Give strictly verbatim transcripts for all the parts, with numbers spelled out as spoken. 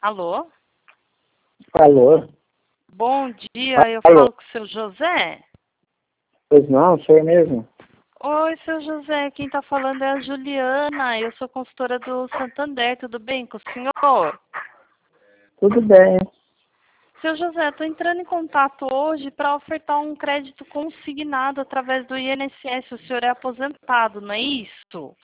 Alô? Alô? Bom dia, eu Alô? falo com o seu José. Pois não, sou eu mesmo. Oi, seu José, quem está falando é a Juliana, eu sou consultora do Santander, tudo bem com o senhor? Tudo bem. Seu José, estou entrando em contato hoje para ofertar um crédito consignado através do I N S S, o senhor é aposentado, não é isso?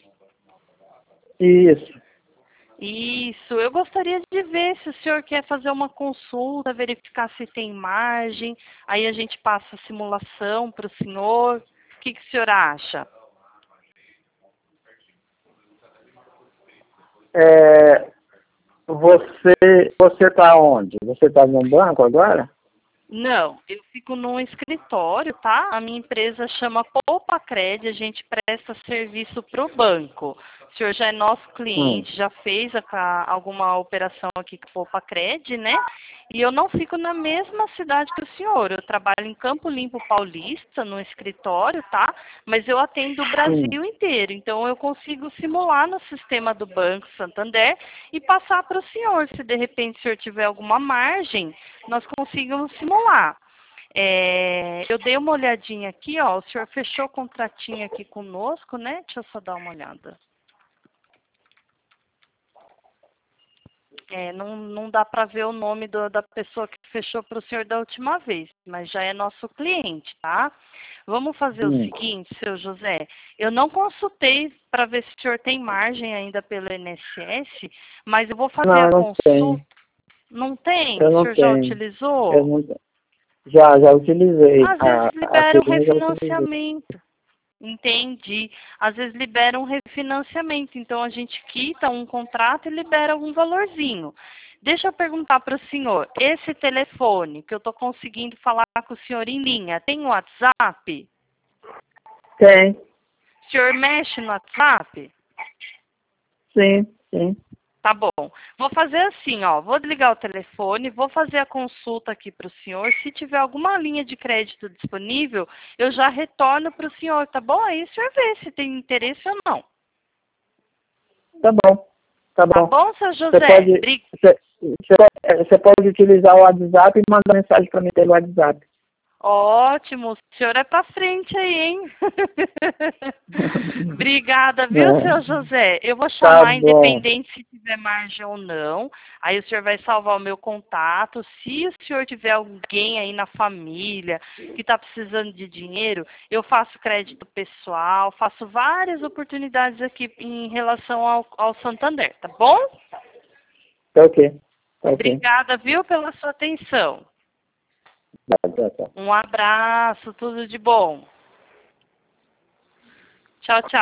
Isso. Isso, eu gostaria de ver se o senhor quer fazer uma consulta, verificar se tem margem, aí a gente passa a simulação para o senhor. O que, que o senhor acha? É, você você está onde? Você está no banco agora? Não, eu fico num escritório, tá? A minha empresa chama Poupa Cred, a gente presta serviço para o banco. O senhor já é nosso Hum. cliente, já fez a- a- alguma operação aqui com Poupa Cred, né? E eu não fico na mesma cidade que o senhor. Eu trabalho em Campo Limpo Paulista, no escritório, tá? Mas eu atendo o Hum. Brasil inteiro. Então eu consigo simular no sistema do Banco Santander e passar para o senhor. Se de repente o senhor tiver alguma margem, nós conseguimos simular. É, eu dei uma olhadinha aqui, ó. O senhor fechou o contratinho aqui conosco, né? Deixa eu só dar uma olhada. É, não, não dá para ver o nome do- da pessoa que fechou para o senhor da última vez, mas já é nosso cliente, tá? Vamos fazer o Hum. seguinte, seu José. Eu não consultei para ver se o senhor tem margem ainda pelo I N S S, mas eu vou fazer Não, a eu não consulta. tenho. Não tem? Eu O não senhor já tenho. Eu utilizou? não tenho. Já, já utilizei. Às A, vezes a liberam firma já utilizei. refinanciamento. Entendi. Às vezes liberam refinanciamento. Então a gente quita um contrato e libera algum valorzinho. Deixa eu perguntar para o senhor. Esse telefone que eu estou conseguindo falar com o senhor em linha, tem WhatsApp? Tem. O senhor mexe no WhatsApp? Sim, sim. Tá bom. Vou fazer assim, ó. Vou desligar o telefone, vou fazer a consulta aqui para o senhor. Se tiver alguma linha de crédito disponível, eu já retorno para o senhor, tá bom? Aí o senhor vê se tem interesse ou não. Tá bom. Tá Tá bom. bom, seu Você José? pode, Bri- você, você pode você pode utilizar o WhatsApp e mandar mensagem para mim pelo WhatsApp. Ótimo, o senhor é pra frente aí, hein? Obrigada, viu, seu É. José? Eu vou Tá chamar, bom. independente se tiver margem ou não. Aí o senhor vai salvar o meu contato. Se o senhor tiver alguém aí na família que está precisando de dinheiro, eu faço crédito pessoal, faço várias oportunidades aqui em relação ao, ao Santander, tá bom? Tá ok. Tá ok. Obrigada, viu, pela sua atenção. Tá, tá, tá. Um abraço, tudo de bom. Tchau, tchau.